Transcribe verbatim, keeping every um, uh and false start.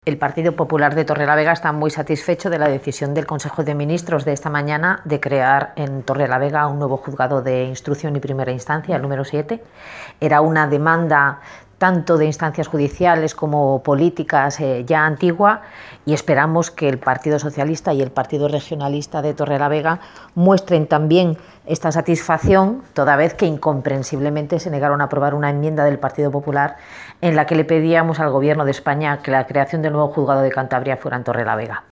El Partido Popular de Torrelavega está muy satisfecho de la decisión del Consejo de Ministros de esta mañana de crear en Torrelavega un nuevo juzgado de instrucción y primera instancia, el número siete. Era una demanda tanto de instancias judiciales como políticas eh, ya antigua, y esperamos que el Partido Socialista y el Partido Regionalista de Torrelavega muestren también esta satisfacción, toda vez que incomprensiblemente se negaron a aprobar una enmienda del Partido Popular en la que le pedíamos al Gobierno de España que la creación del nuevo juzgado de Cantabria fuera en Torrelavega.